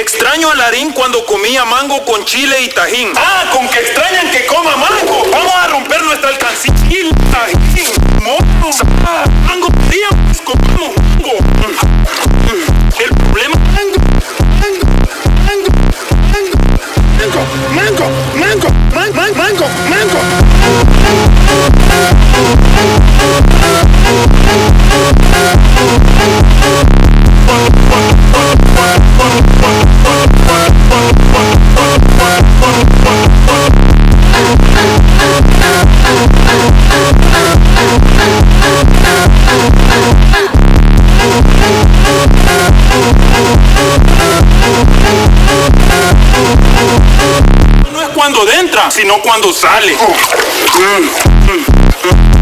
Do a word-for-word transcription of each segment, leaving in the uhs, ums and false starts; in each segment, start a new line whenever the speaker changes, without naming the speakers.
Extraño a Larín cuando comía mango con chile y tajín. Ah, con que extrañan que coma mango. Vamos a romper nuestra alcancía. Tajín, mono, ah, mango, pues comamos mango. El problema mango, mango, mango, mango, mango, mango, mango, mango, mango, mango. No es cuando entra, sino cuando sale. Oh. Mm, mm, mm.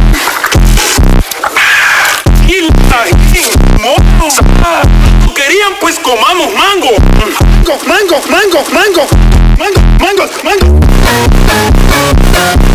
Y tajín, mono, ah, querían pues comamos mango. Mango, mango, mango, mango, mango, mango, mango.